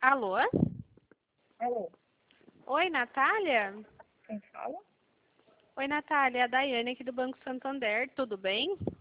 Alô? Alô, Oi, Natália? quem fala? Oi, Natália, é a Daiane aqui do Banco Santander, tudo bem?